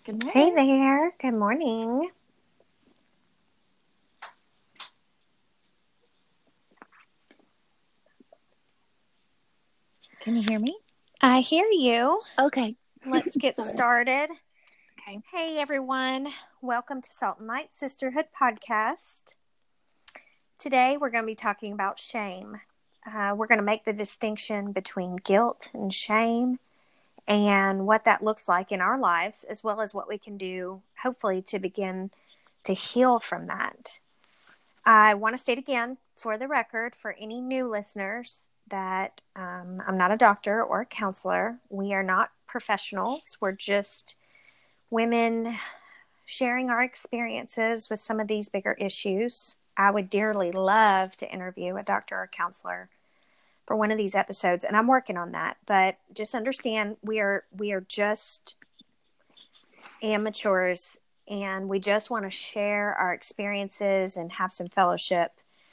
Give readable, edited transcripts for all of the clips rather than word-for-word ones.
Good Hey morning. there. Good morning. Can you hear me? I hear you. Okay. Let's get Sorry. started. Okay. Hey, everyone. Welcome to Salt and Light Sisterhood Podcast. Today, we're going to be talking about shame. We're going to make the distinction between guilt and shame and what that looks like in our lives, as well as what we can do, hopefully, to begin to heal from that. I want to state again, for the record, for any new listeners, that I'm not a doctor or a counselor. We are not professionals. We're just women sharing our experiences with some of these bigger issues. I would dearly love to interview a doctor or counselor for one of these episodes, and I'm working on that. But just understand, we are just amateurs, and we just want to share our experiences and have some fellowship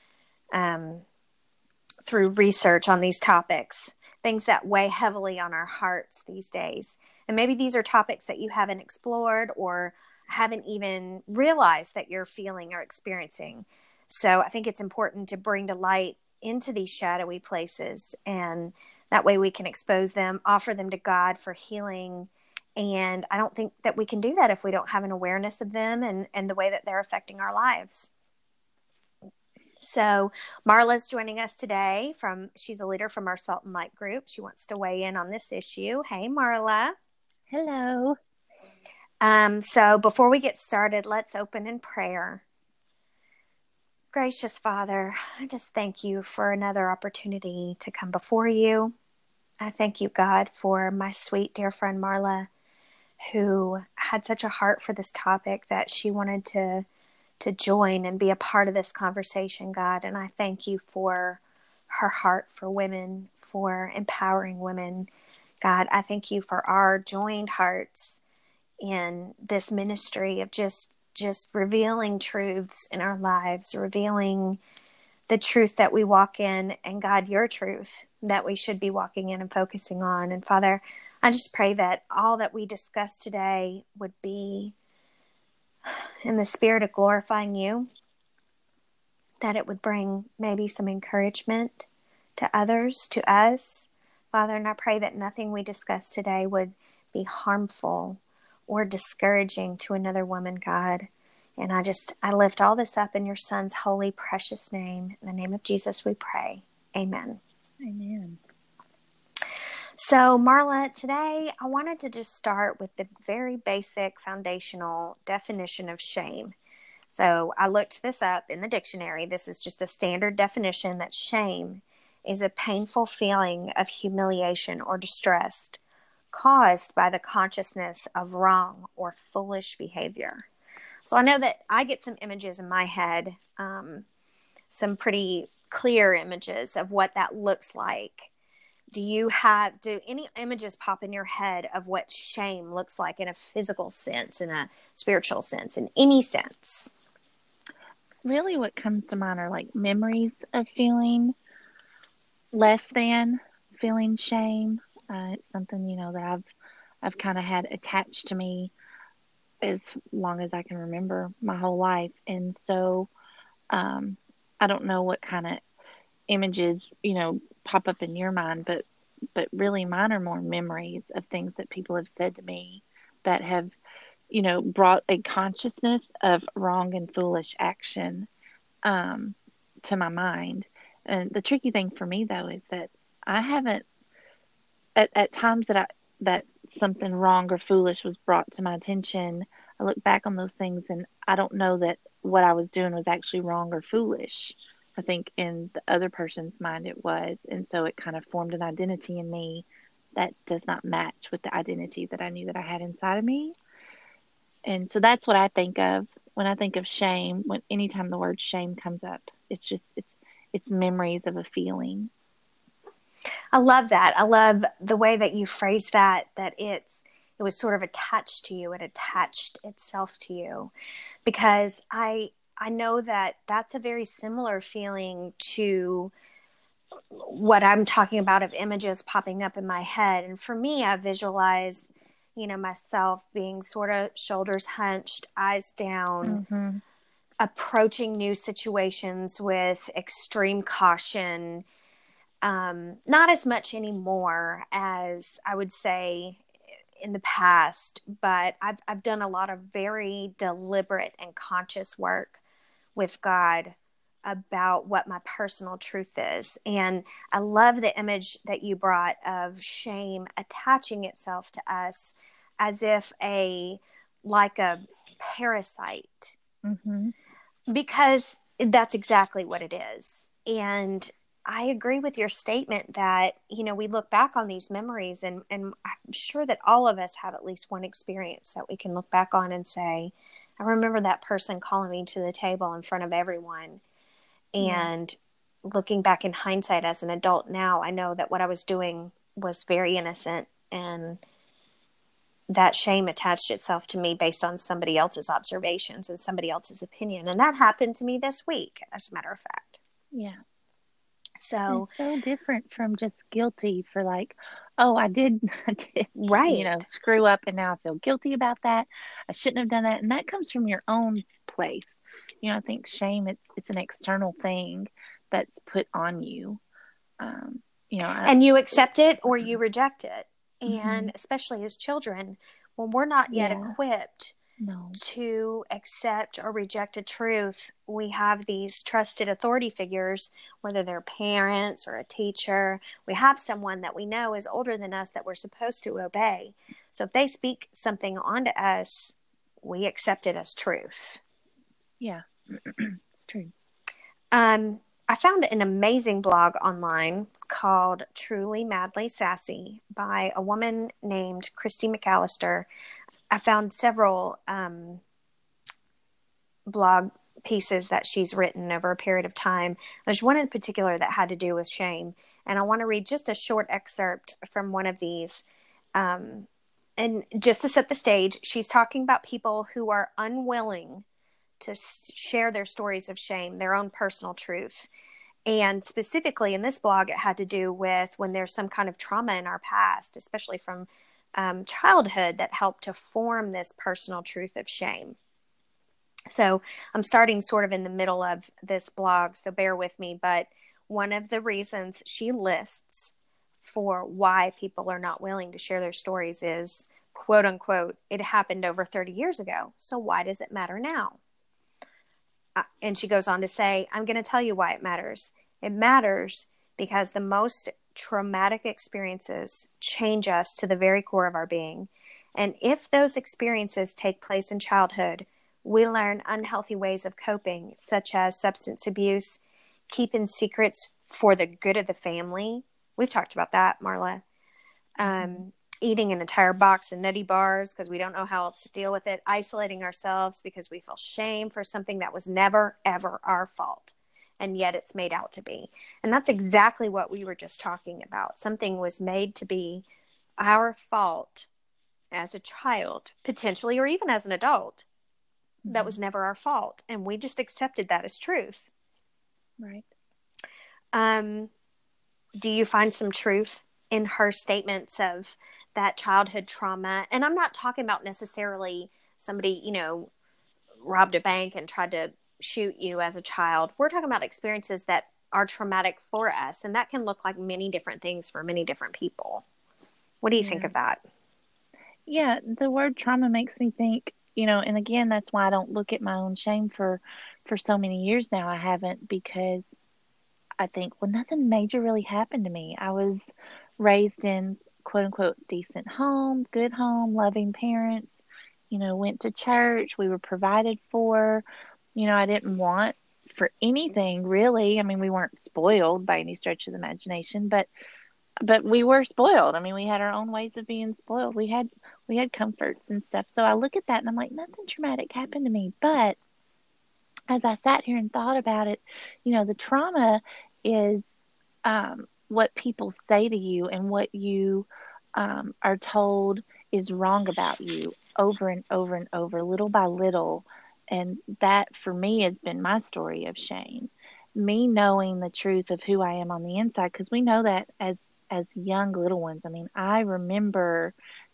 through research on these topics, things that weigh heavily on our hearts these days. And maybe these are topics that you haven't explored or haven't even realized that you're feeling or experiencing. So I think it's important to bring to light into these shadowy places, and that way we can expose them, offer them to God for healing. And I don't think that we can do that if we don't have an awareness of them and the way that they're affecting our lives. So Marla's joining us today. She's a leader from our Salt and Light group. She wants to weigh in on this issue. Hey, Marla. Hello. So before we get started, let's open in prayer. Gracious Father, I just thank you for another opportunity to come before you. I thank you, God, for my sweet dear friend Marla, who had such a heart for this topic that she wanted to join and be a part of this conversation, God. And I thank you for her heart for women, for empowering women. God, I thank you for our joined hearts in this ministry of just revealing truths in our lives, revealing the truth that we walk in, and God, your truth that we should be walking in and focusing on. And Father, I just pray that all that we discuss today would be in the spirit of glorifying you, that it would bring maybe some encouragement to others, to us, Father. And I pray that nothing we discuss today would be harmful or discouraging to another woman, God. And I lift all this up in your Son's holy, precious name. In the name of Jesus, we pray. Amen. Amen. So, Marla, today I wanted to just start with the very basic foundational definition of shame. So I looked this up in the dictionary. This is just a standard definition that shame is a painful feeling of humiliation or distress caused by the consciousness of wrong or foolish behavior. So I know that I get some images in my head, some pretty clear images of what that looks like. Do any images pop in your head of what shame looks like in a physical sense, in a spiritual sense, in any sense? Really, what comes to mind are like memories of feeling less than, feeling shame. It's something that I've kind of had attached to me as long as I can remember my whole life, and so I don't know what kind of images pop up in your mind, but really mine are more memories of things that people have said to me that have brought a consciousness of wrong and foolish action to my mind. And the tricky thing for me though is that I haven't at times that something wrong or foolish was brought to my attention. I look back on those things and I don't know that what I was doing was actually wrong or foolish. I think in the other person's mind it was, and so it kind of formed an identity in me that does not match with the identity that I knew that I had inside of me. And so that's what I think of when I think of shame. When anytime the word shame comes up, it's memories of a feeling. I love that. I love the way that you phrase that it was sort of attached to you. It attached itself to you, because I know that that's a very similar feeling to what I'm talking about, of images popping up in my head. And for me, I visualize, myself being sort of shoulders hunched, eyes down, Mm-hmm. approaching new situations with extreme caution. Not as much anymore as I would say in the past, but I've done a lot of very deliberate and conscious work with God about what my personal truth is. And I love the image that you brought of shame attaching itself to us as if like a parasite, Mm-hmm. because that's exactly what it is. And I agree with your statement that, we look back on these memories, and I'm sure that all of us have at least one experience that we can look back on and say, I remember that person calling me to the table in front of everyone. Yeah. And looking back in hindsight as an adult now, I know that what I was doing was very innocent, and that shame attached itself to me based on somebody else's observations and somebody else's opinion. And that happened to me this week, as a matter of fact. Yeah. So, It's so different from just guilty for like, oh, I did, I did, right. screw up and now I feel guilty about that. I shouldn't have done that. And that comes from your own place. I think shame, it's an external thing that's put on you. Um, And you accept it or you reject it. mm-hmm. And especially as children, when we're not yet Yeah, equipped no, to accept or reject a truth, we have these trusted authority figures, whether they're parents or a teacher. We have someone that we know is older than us that we're supposed to obey. So if they speak something onto us, we accept it as truth. yeah, it's true. I found an amazing blog online called Truly Madly Sassy by a woman named Christy McAllister. I found several blog pieces that she's written over a period of time. There's one in particular that had to do with shame, and I want to read just a short excerpt from one of these. And just to set the stage, she's talking about people who are unwilling to share their stories of shame, their own personal truth. And specifically in this blog, it had to do with when there's some kind of trauma in our past, especially from childhood, that helped to form this personal truth of shame. So I'm starting sort of in the middle of this blog, so bear with me. But one of the reasons she lists for why people are not willing to share their stories is, quote unquote, it happened over 30 years ago. So why does it matter now? And she goes on to say, I'm going to tell you why it matters. It matters because the most traumatic experiences change us to the very core of our being. And if those experiences take place in childhood, we learn unhealthy ways of coping, such as substance abuse, keeping secrets for the good of the family. We've talked about that, Marla. Eating an entire box of nutty bars because we don't know how else to deal with it, isolating ourselves because we feel shame for something that was never, ever our fault, and yet it's made out to be. And that's exactly what we were just talking about. Something was made to be our fault as a child, potentially, or even as an adult. That was never our fault, and we just accepted that as truth. Right. Do you find some truth in her statements of that childhood trauma? And I'm not talking about necessarily somebody, robbed a bank and tried to shoot you as a child. We're talking about experiences that are traumatic for us, and that can look like many different things for many different people. What do you think of that? Yeah, the word trauma makes me think, and again, that's why I don't look at my own shame for so many years now. I haven't, because I think, well, nothing major really happened to me. I was raised in quote unquote decent home, good home, loving parents, went to church, we were provided for. I didn't want for anything really. I mean, we weren't spoiled by any stretch of the imagination, but we were spoiled. I mean, we had our own ways of being spoiled. We had comforts and stuff. So I look at that and I'm like, nothing traumatic happened to me. But as I sat here and thought about it, the trauma is what people say to you and what you are told is wrong about you over and over and over, little by little. And that for me has been my story of shame. Me knowing the truth of who I am on the inside, because we know that as young little ones. I mean, I remember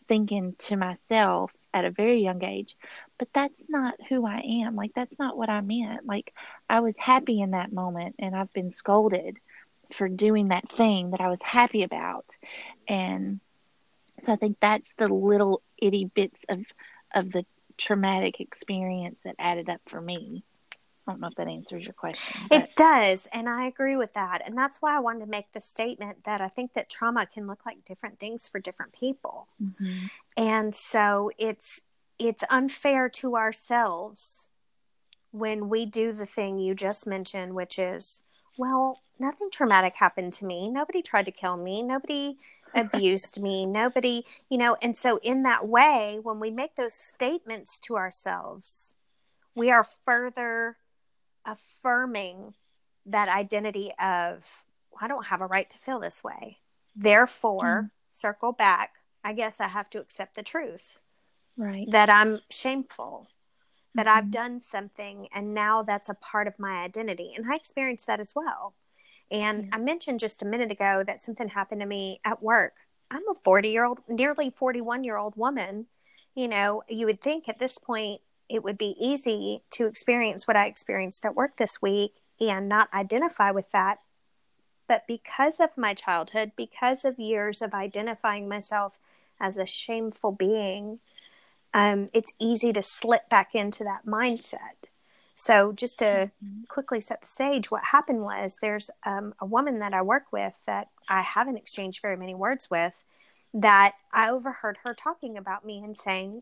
thinking to myself at a very young age, but that's not who I am. Like, that's not what I meant. Like, I was happy in that moment, and I've been scolded for doing that thing that I was happy about. And so I think that's the little itty bits of the traumatic experience that added up for me. I don't know if that answers your question, but It does, and I agree with that. And that's why I wanted to make the statement that I think that trauma can look like different things for different people. mm-hmm. And so it's unfair to ourselves when we do the thing you just mentioned, which is, well, nothing traumatic happened to me. Nobody tried to kill me. Nobody abused me. Nobody, and so in that way, when we make those statements to ourselves, we are further affirming that identity of, I don't have a right to feel this way. Therefore, circle back, I guess I have to accept the truth. Right. That I'm shameful, that I've done something, and now that's a part of my identity. And I experienced that as well. And I mentioned just a minute ago that something happened to me at work. I'm a 40-year-old, nearly 41-year-old woman. You would think at this point it would be easy to experience what I experienced at work this week and not identify with that. But because of my childhood, because of years of identifying myself as a shameful being, it's easy to slip back into that mindset. So just to quickly set the stage, what happened was there's a woman that I work with that I haven't exchanged very many words with, that I overheard her talking about me and saying,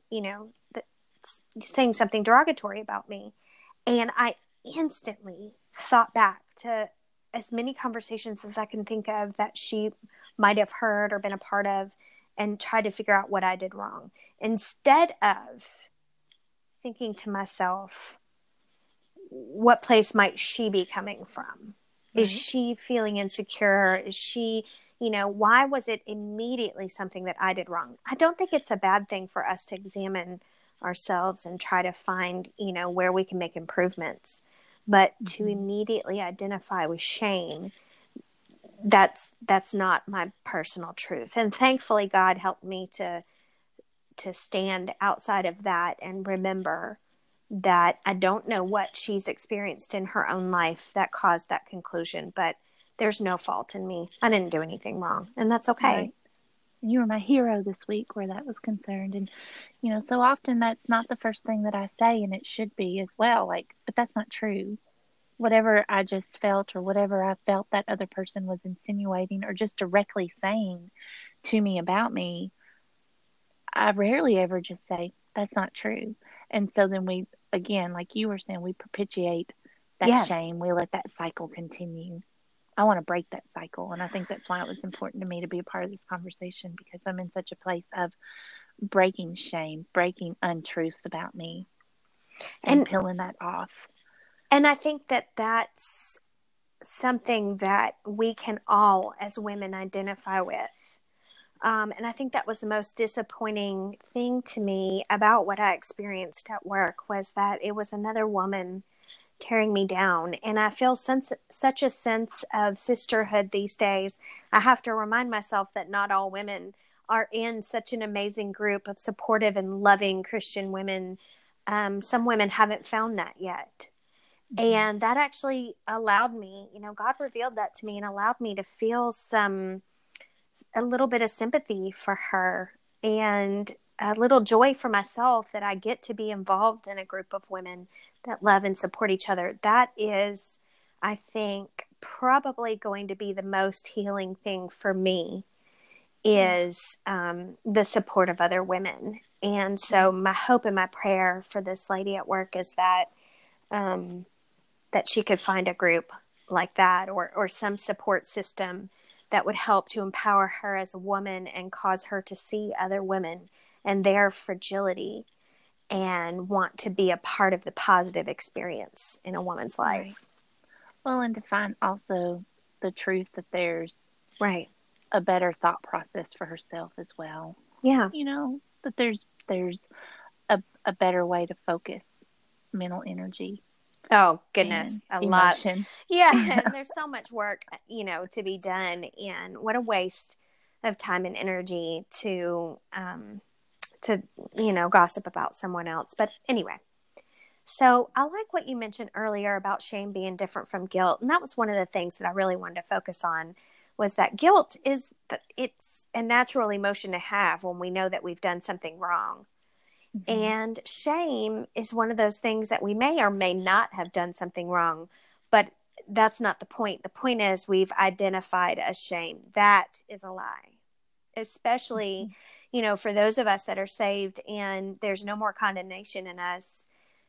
saying something derogatory about me. And I instantly thought back to as many conversations as I can think of that she might have heard or been a part of, and tried to figure out what I did wrong. Instead of thinking to myself, what place might she be coming from? Right. Is she feeling insecure? Is she, why was it immediately something that I did wrong? I don't think it's a bad thing for us to examine ourselves and try to find, where we can make improvements. But to immediately identify with shame, that's not my personal truth. And thankfully, God helped me to stand outside of that and remember that I don't know what she's experienced in her own life that caused that conclusion, but there's no fault in me. I didn't do anything wrong, and that's okay. Right. You were my hero this week where that was concerned. And, so often that's not the first thing that I say, and it should be as well. But that's not true. Whatever I just felt or whatever I felt that other person was insinuating or just directly saying to me about me, I rarely ever just say, that's not true. And so then we, again, like you were saying, we perpetuate that shame. We let that cycle continue. I want to break that cycle. And I think that's why it was important to me to be a part of this conversation, because I'm in such a place of breaking shame, breaking untruths about me, and peeling that off. And I think that that's something that we can all, as women, identify with. And I think that was the most disappointing thing to me about what I experienced at work, was that it was another woman tearing me down. And I feel such a sense of sisterhood these days. I have to remind myself that not all women are in such an amazing group of supportive and loving Christian women. Some women haven't found that yet. And that actually allowed me, God revealed that to me and allowed me to feel a little bit of sympathy for her and a little joy for myself that I get to be involved in a group of women that love and support each other. That is, I think, probably going to be the most healing thing for me, is the support of other women. And so my hope and my prayer for this lady at work is that that she could find a group like that, or some support system that would help to empower her as a woman and cause her to see other women and their fragility and want to be a part of the positive experience in a woman's life. Right. Well, and to find also the truth that there's right a better thought process for herself as well. Yeah. That there's a better way to focus mental energy. Oh, goodness. A emotion. Lot. Yeah. And there's so much work, to be done. And what a waste of time and energy to to, gossip about someone else. But anyway, so I like what you mentioned earlier about shame being different from guilt. And that was one of the things that I really wanted to focus on, was that guilt it's a natural emotion to have when we know that we've done something wrong. Mm-hmm. And shame is one of those things that we may or may not have done something wrong, but that's not the point. The point is we've identified as shame. That is a lie, especially, mm-hmm. For those of us that are saved and there's no more condemnation in us.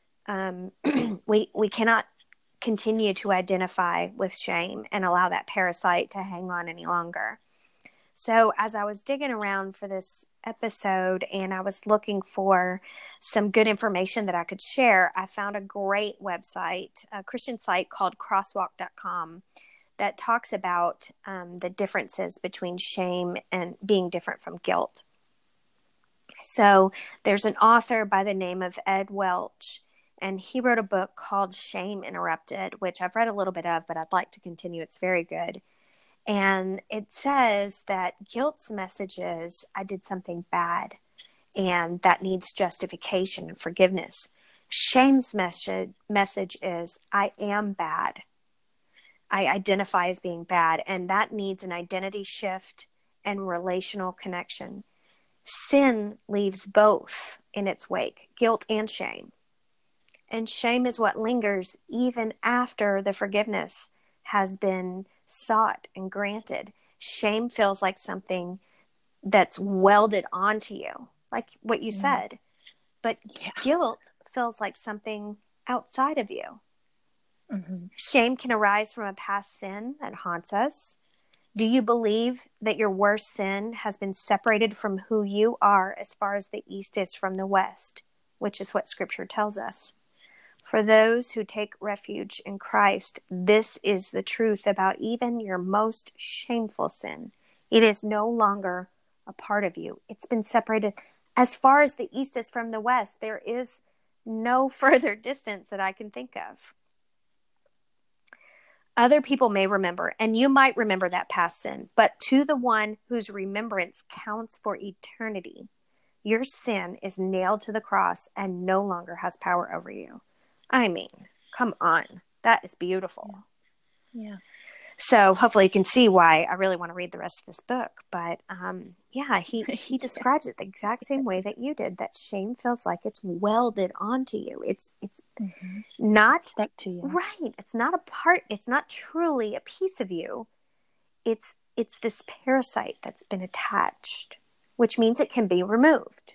We cannot continue to identify with shame and allow that parasite to hang on any longer. So as I was digging around for this episode and I was looking for some good information that I could share, I found a great website, a Christian site called crosswalk.com, that talks about the differences between shame and being different from guilt. So there's an author by the name of Ed Welch, and he wrote a book called Shame Interrupted, which I've read a little bit of, but I'd like to continue. It's very good. And it says that guilt's message is, I did something bad, and that needs justification and forgiveness. Shame's message is, I am bad. I identify as being bad, and that needs an identity shift and relational connection. Sin leaves both in its wake, guilt and shame. And shame is what lingers even after the forgiveness has been sought and granted. Shame feels like something that's welded onto you, like what you said. But guilt feels like something outside of you. Mm-hmm. Shame can arise from a past sin that haunts us. Do you believe that your worst sin has been separated from who you are as far as the east is from the west, which is what Scripture tells us? For those who take refuge in Christ, this is the truth about even your most shameful sin. It is no longer a part of you. It's been separated as far as the east is from the west. There is no further distance that I can think of. Other people may remember, and you might remember that past sin, but to the one whose remembrance counts for eternity, your sin is nailed to the cross and no longer has power over you. I mean, come on. That is beautiful. Yeah. So hopefully you can see why I really want to read the rest of this book. But he describes it the exact same way that you did, that shame feels like it's welded onto you. It's mm-hmm. not stuck to you. Right. It's not a part. It's not truly a piece of you. It's this parasite that's been attached, which means it can be removed.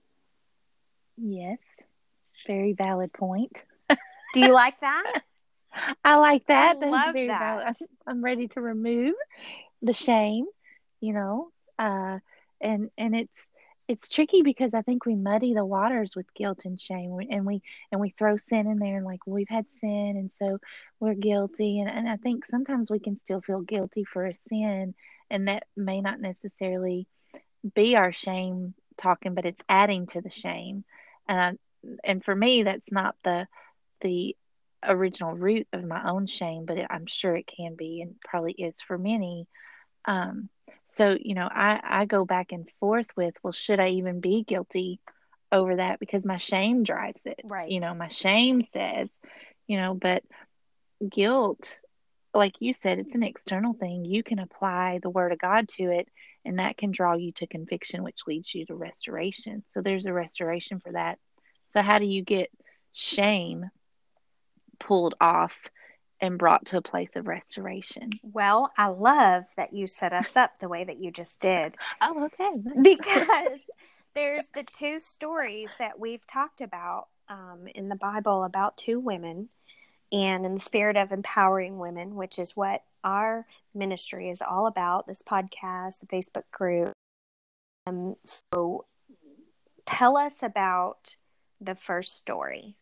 Yes. Very valid point. Do you like that? I like that. I love that. Valid. I'm ready to remove the shame, and it's tricky because I think we muddy the waters with guilt and shame, and we throw sin in there, and like, well, we've had sin, and so we're guilty, and I think sometimes we can still feel guilty for a sin, and that may not necessarily be our shame talking, but it's adding to the shame, and for me, that's not the original root of my own shame, but I'm sure it can be, and probably is for many. So, I go back and forth with, well, should I even be guilty over that? Because my shame drives it. Right. My shame says, but guilt, like you said, it's an external thing. You can apply the word of God to it, and that can draw you to conviction, which leads you to restoration. So there's a restoration for that. So how do you get shame pulled off and brought to a place of restoration? Well, I love that you set us up the way that you just did. Oh, okay. Because there's the two stories that we've talked about in the Bible about two women, and in the spirit of empowering women, which is what our ministry is all about, this podcast, the Facebook group. So tell us about the first story.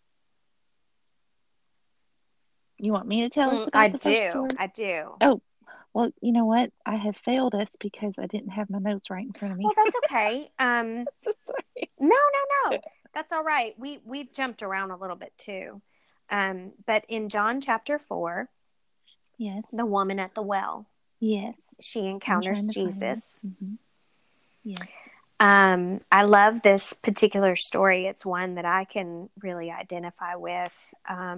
You want me to tell us about the first story? I do. Oh, well, you know what? I have failed us because I didn't have my notes right in front of me. Well, that's okay. No. That's all right. We've jumped around a little bit too. But in John chapter 4, yes, the woman at the well, yes, she encounters Jesus. Mm-hmm. Yes. I love this particular story. It's one that I can really identify with,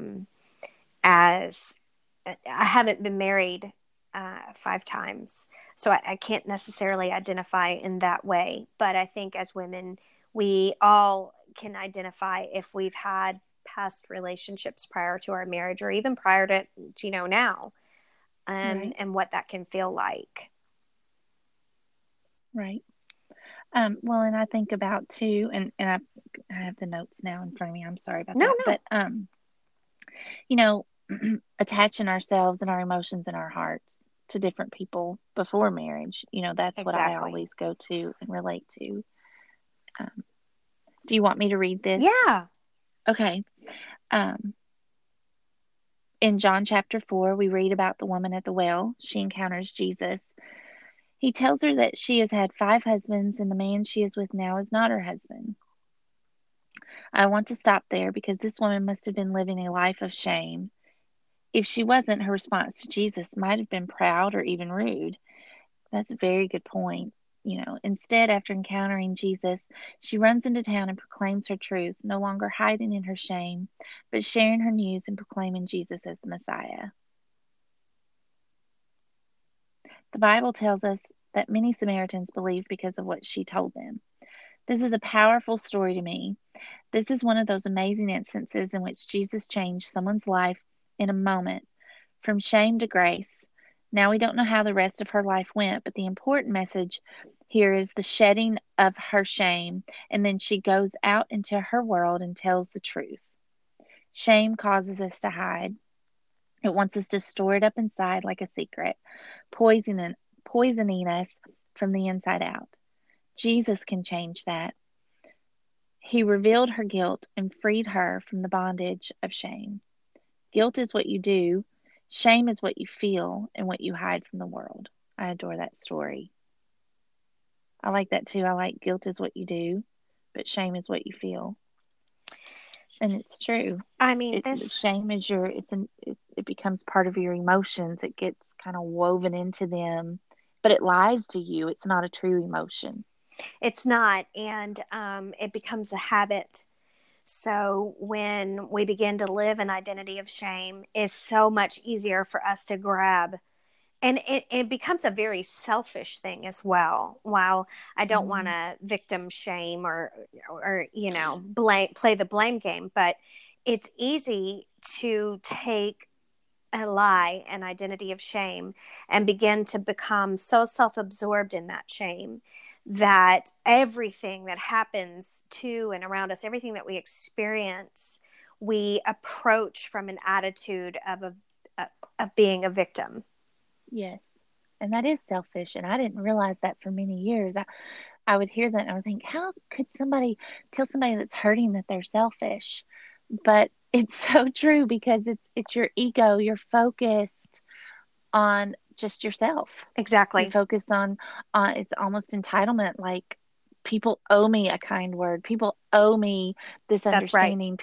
as I haven't been married 5 times, so I can't necessarily identify in that way. But I think as women, we all can identify if we've had past relationships prior to our marriage, or even prior to now, Right. and what that can feel like. Right. Well, and I think about too, and I have the notes now in front of me. I'm sorry about No, that. no, But you know, attaching ourselves and our emotions and our hearts to different people before marriage, that's what I exactly. always go to and relate to. Um, do you want me to read this? Yeah. Okay. Um, in John chapter 4, we read about the woman at the well. She encounters Jesus. He tells her that she has had 5 husbands and the man she is with now is not her husband. I want to stop there because this woman must have been living a life of shame. If she wasn't, her response to Jesus might have been proud or even rude. That's a very good point. Instead, after encountering Jesus, she runs into town and proclaims her truth, no longer hiding in her shame, but sharing her news and proclaiming Jesus as the Messiah. The Bible tells us that many Samaritans believed because of what she told them. This is a powerful story to me. This is one of those amazing instances in which Jesus changed someone's life in a moment, from shame to grace. Now we don't know how the rest of her life went, but the important message here is the shedding of her shame, and then she goes out into her world and tells the truth. Shame causes us to hide. It wants us to store it up inside like a secret, poisoning, poisoning us from the inside out. Jesus can change that. He revealed her guilt and freed her from the bondage of shame. Guilt is what you do, shame is what you feel and what you hide from the world. I adore that story. I like that too. I like guilt is what you do, but shame is what you feel. And it's true. I mean, It this shame is it becomes part of your emotions. It gets kind of woven into them, but it lies to you. It's not a true emotion. it's not, and it becomes a habit. So when we begin to live an identity of shame, it's so much easier for us to grab. And it becomes a very selfish thing as well. While I don't want Mm, to victim shame, or play the blame game, but it's easy to take a lie, an identity of shame, and begin to become so self-absorbed in that shame that everything that happens to and around us, everything that we experience, we approach from an attitude of being a victim. yes. And that is selfish. And I didn't realize that for many years. I would hear that and I would think, how could somebody tell somebody that's hurting that they're selfish? But it's so true because it's your ego. You're focused on just yourself. You're Exactly. focused on it's almost entitlement. Like people owe me a kind word. People owe me this That's right. understanding.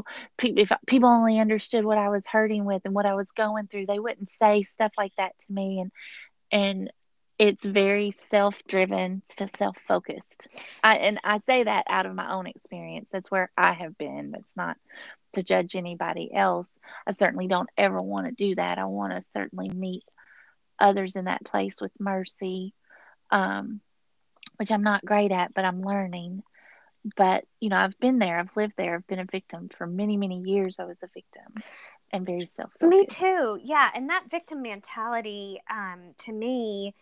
If people only understood what I was hurting with and what I was going through, they wouldn't say stuff like that to me. And it's very self-driven, self-focused. I say that out of my own experience. That's where I have been. That's not to judge anybody else. I certainly don't ever want to do that. I want to certainly meet others in that place with mercy, um, which I'm not great at, but I'm learning. But I've been there. I've lived there. I've been a victim for many, many years. I was a victim and very Me self-focused. too. Yeah, and that victim mentality, to me,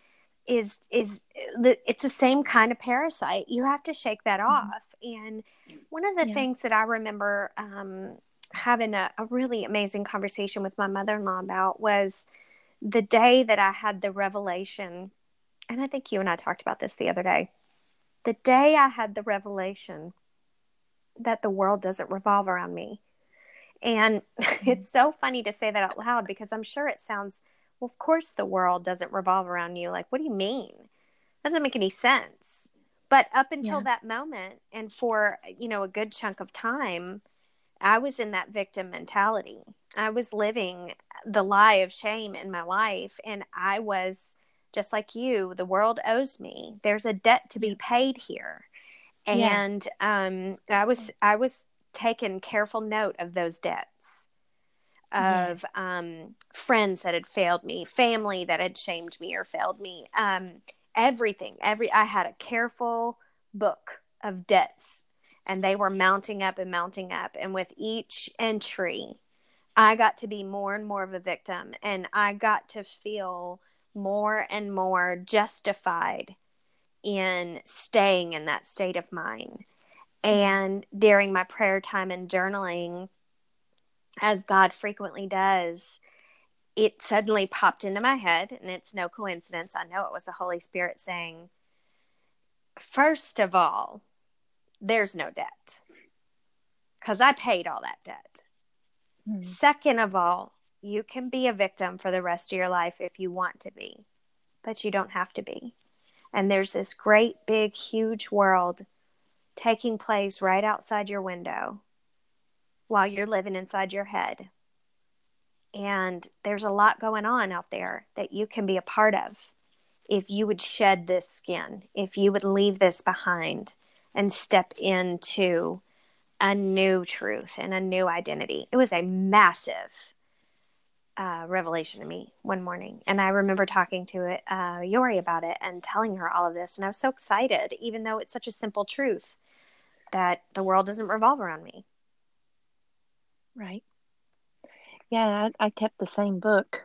is it's the same kind of parasite. You have to shake that Mm-hmm. off. And one of the Yeah. things that I remember having a really amazing conversation with my mother-in-law about was the day that I had the revelation. And I think you and I talked about this the other day. The day I had the revelation that the world doesn't revolve around me. And Mm-hmm. it's so funny to say that out loud, because I'm sure it sounds, well, of course the world doesn't revolve around you. Like, what do you mean? Doesn't make any sense. But up until Yeah. that moment, and for, a good chunk of time, I was in that victim mentality. I was living the lie of shame in my life, and I was just like you, the world owes me. There's a debt to be paid here. Yeah. And I was taking careful note of those debts, Yes. of friends that had failed me, family that had shamed me or failed me, everything. I had a careful book of debts, and they were mounting up and mounting up. And with each entry, I got to be more and more of a victim, and I got to feel more and more justified in staying in that state of mind. And during my prayer time and journaling, as God frequently does, it suddenly popped into my head, and it's no coincidence. I know it was the Holy Spirit saying, first of all, there's no debt, because I paid all that debt. Second of all, you can be a victim for the rest of your life if you want to be, but you don't have to be. And there's this great, big, huge world taking place right outside your window while you're living inside your head. And there's a lot going on out there that you can be a part of if you would shed this skin, if you would leave this behind and step into a new truth and a new identity. It was a massive revelation to me one morning. And I remember talking to Yori about it and telling her all of this. And I was so excited, even though it's such a simple truth that the world doesn't revolve around me. Right. Yeah, I kept the same book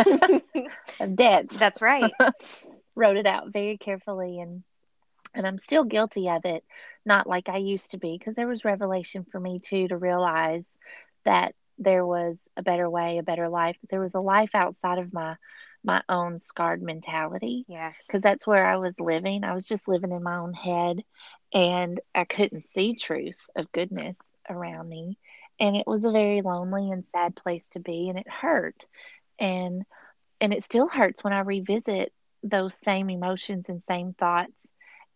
of debts. That's right. Wrote it out very carefully, and I'm still guilty of it. Not like I used to be, because there was revelation for me too, to realize that there was a better way, a better life. There was a life outside of my own scarred mentality, Yes. because that's where I was living. I was just living in my own head, and I couldn't see truth of goodness around me. And it was a very lonely and sad place to be, and it hurt. And it still hurts when I revisit those same emotions and same thoughts.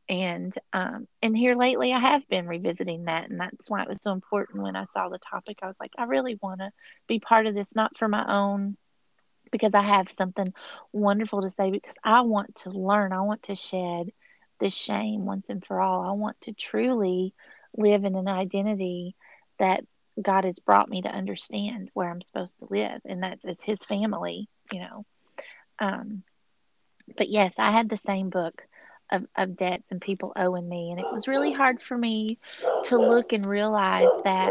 And here lately I have been revisiting that, and that's why it was so important when I saw the topic. I was like, I really want to be part of this, not for my own, because I have something wonderful to say, because I want to learn. I want to shed this shame once and for all. I want to truly live in an identity that God has brought me to understand where I'm supposed to live, and that's as His family. Um, but yes, I had the same book of debts and people owing me, and it was really hard for me to look and realize that,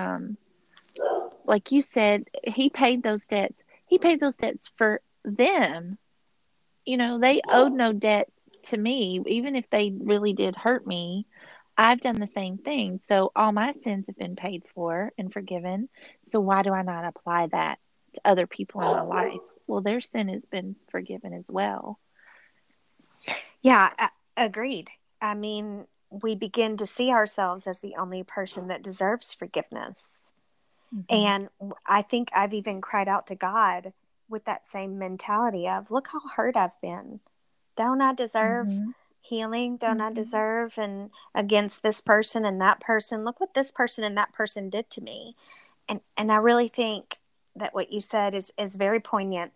like you said, He paid those debts. He paid those debts for them. They owed no debt to me, even if they really did hurt me. I've done the same thing. So all my sins have been paid for and forgiven. So why do I not apply that to other people in my life? Well, their sin has been forgiven as well. Yeah, agreed. I mean, we begin to see ourselves as the only person that deserves forgiveness. Mm-hmm. And I think I've even cried out to God with that same mentality of, look how hurt I've been. Don't I deserve Mm-hmm. healing? Don't I Mm-hmm. deserve, and against this person and that person? Look what this person and that person did to me. And I really think that what you said is very poignant.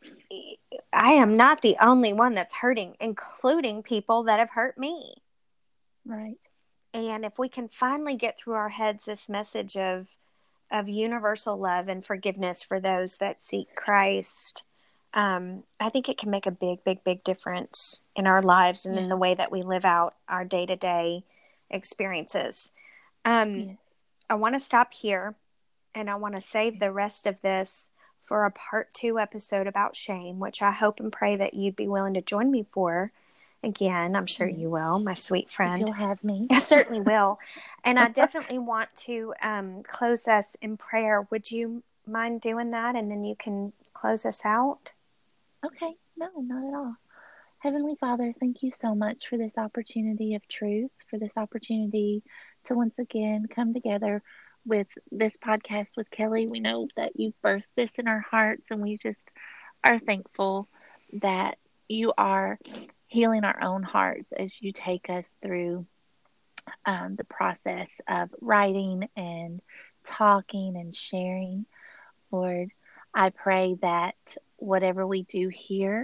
I am not the only one that's hurting, including people that have hurt me. Right. And if we can finally get through our heads this message of universal love and forgiveness for those that seek Christ, I think it can make a big, big, big difference in our lives and in the way that we live out our day-to-day experiences. Yes. I want to stop here, and I want to save the rest of this for a part 2 episode about shame, which I hope and pray that you'd be willing to join me for. Again, I'm sure you will, my sweet friend. If you'll have me. I certainly will. And I definitely want to close us in prayer. Would you mind doing that? And then you can close us out. Okay. No, not at all. Heavenly Father, thank you so much for this opportunity of truth, for this opportunity to once again come together with this podcast with Kelly. We know that you've birthed this in our hearts, and we just are thankful that you are healing our own hearts as you take us through the process of writing and talking and sharing. Lord, I pray that whatever we do here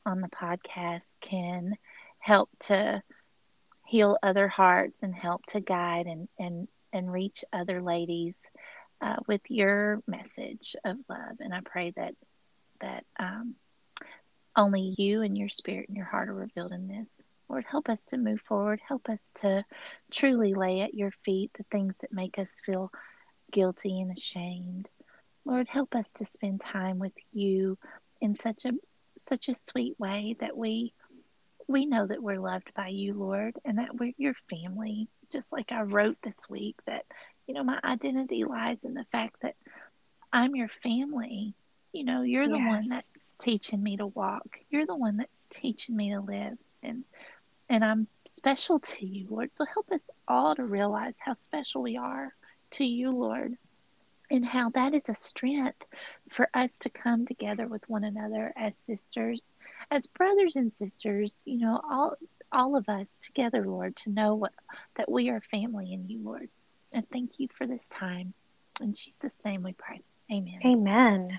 on the podcast can help to heal other hearts and help to guide and reach other ladies with your message of love. And I pray that only you and your spirit and your heart are revealed in this. Lord, help us to move forward. Help us to truly lay at your feet the things that make us feel guilty and ashamed. Lord, help us to spend time with you in such a sweet way that we know that we're loved by you, Lord, and that we're your family. Just like I wrote this week, that, my identity lies in the fact that I'm your family. You're the one Yes. that's teaching me to walk. You're the one that's teaching me to live. And I'm special to you, Lord. So help us all to realize how special we are to you, Lord, and how that is a strength for us to come together with one another as sisters, as brothers and sisters, all of us together, Lord, to know that we are family in you, Lord. And thank you for this time. In Jesus' name we pray. Amen. Amen.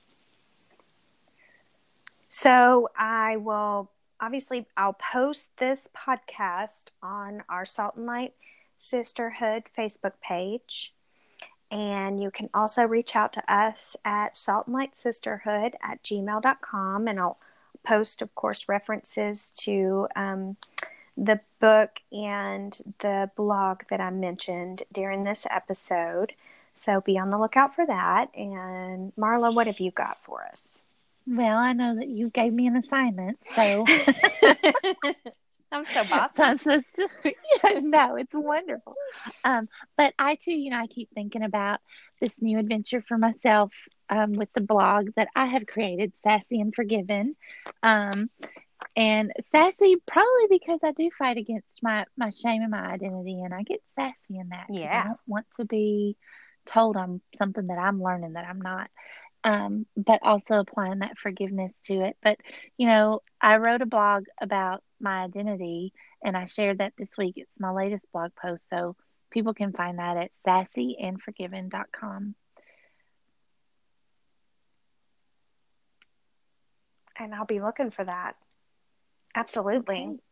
So I'll post this podcast on our Salt and Light Sisterhood Facebook page. And you can also reach out to us at saltandlightsisterhood@gmail.com. And I'll post, of course, references to the book and the blog that I mentioned during this episode. So be on the lookout for that. And Marla, what have you got for us? Well, I know that you gave me an assignment, so I'm so bossy. So I'm supposed to. Yeah, no, it's wonderful. But I too, I keep thinking about this new adventure for myself with the blog that I have created, Sassy and Forgiven. And sassy probably because I do fight against my shame and my identity, and I get sassy in that because I don't want to be told I'm something that I'm learning that I'm not. But also applying that forgiveness to it. But, I wrote a blog about my identity and I shared that this week. It's my latest blog post. So people can find that at sassyandforgiven.com. And I'll be looking for that. Absolutely. Okay.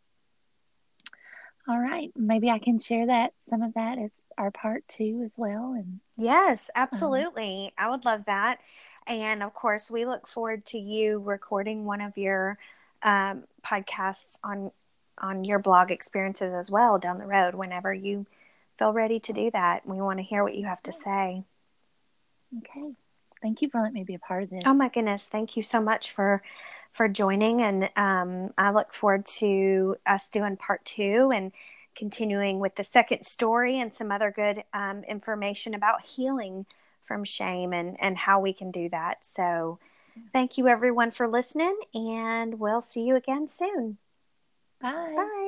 All right. Maybe I can share some of that as our part 2 as well. And yes, absolutely. I would love that. And of course, we look forward to you recording one of your podcasts on your blog experiences as well down the road whenever you feel ready to do that. We want to hear what you have to say. Okay. Thank you for letting me be a part of this. Oh my goodness. Thank you so much for joining. And I look forward to us doing part 2 and continuing with the second story and some other good information about healing from shame and how we can do that. So thank you everyone for listening, and we'll see you again soon. Bye. Bye.